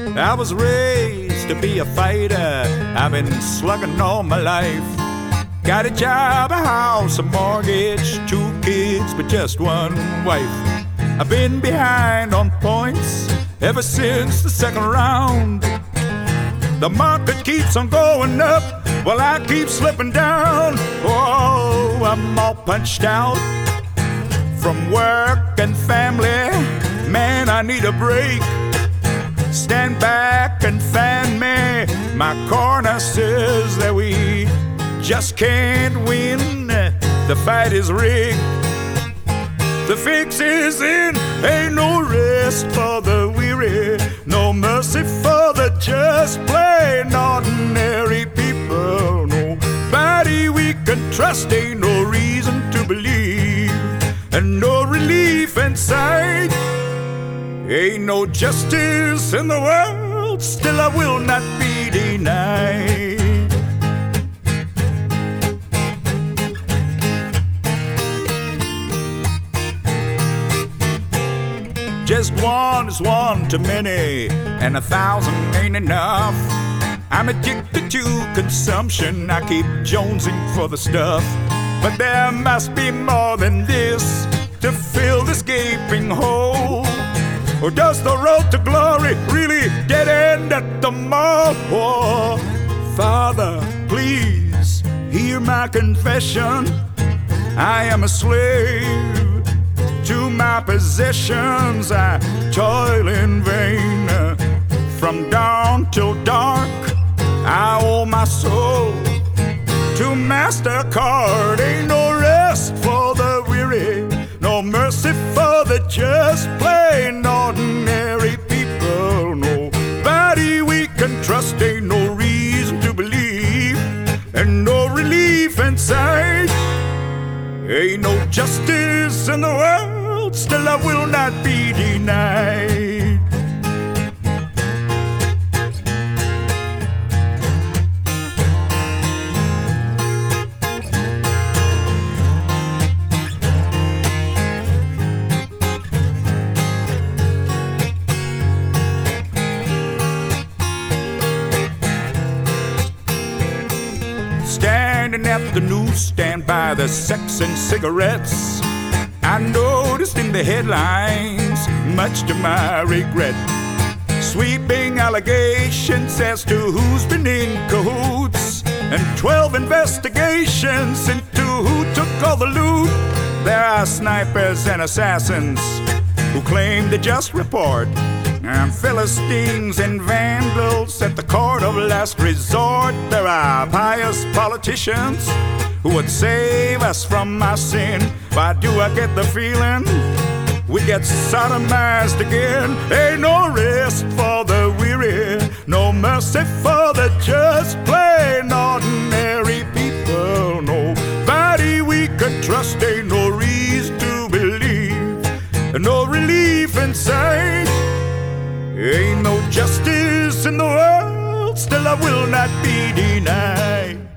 I was raised to be a fighter. I've been slugging all my life. Got a job, a house, a mortgage, 2 kids, but just one wife. I've been behind on points ever since the second round. The market keeps on going up while I keep slipping down. Oh, I'm all punched out from work and family. Man, I need a break. Stand back and fan me. My corner says that we just can't win. The fight is rigged. The fix is in. Ain't no rest for the weary, no mercy for the just plain ordinary people. Nobody we can trust, ain't no reason to believe, and no relief in sight. Ain't no justice in the world, still I will not be denied. Just one is one too many, and 1,000 ain't enough. I'm addicted to consumption, I keep jonesing for the stuff. But there must be more than this to fill this gaping hole. Or does the road to glory really dead end at the mall? Oh, Father, please hear my confession. I am a slave to my possessions. I toil in vain from dawn till dark. I owe my soul to MasterCard. Ain't no rest for the weary, no mercy for the just plain ordinary people. Nobody we can trust, ain't no reason to believe, and no relief in sight. Ain't no justice in the world, still I will not be denied. Standing at the newsstand by the sex and cigarettes, I noticed in the headlines, much to my regret, sweeping allegations as to who's been in cahoots, and 12 investigations into who took all the loot. There are snipers and assassins who claim to just report, and Philistines and vandals at the court of last resort. There are pious politicians who would save us from our sin. Why do I get the feeling we get sodomized again? Ain't no rest for the weary, no mercy for the just plain ordinary people. Nobody we can trust, ain't no reason to believe, and no relief in sight. Ain't no justice in the world, still I will not be denied.